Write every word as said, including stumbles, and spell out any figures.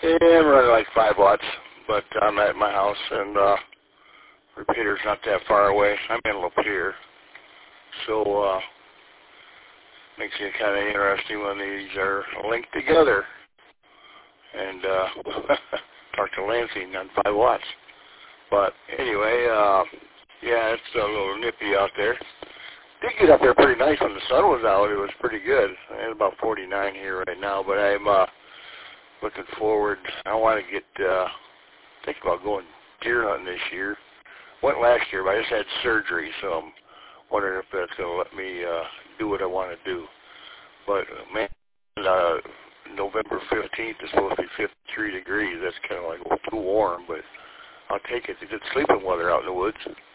Yeah, I'm running like five watts, but I'm at my house, and uh, repeater's not that far away. I'm in Lapeer, so uh, makes it kind of interesting when these are linked together. And uh, talk to Lansing on five watts. But anyway, uh, yeah, it's a little nippy out there. Did get up there pretty nice when the sun was out. It was pretty good. It's about forty-nine here right now, but I'm uh, looking forward. I want to get uh, think about going deer hunting this year. Went last year, but I just had surgery, so I'm wondering if that's going to let me uh, do what I want to do. But uh, man, uh, November fifteenth is supposed to be fifty-three degrees. That's kind of like well, too warm, but I'll take it. It's good sleeping weather out in the woods.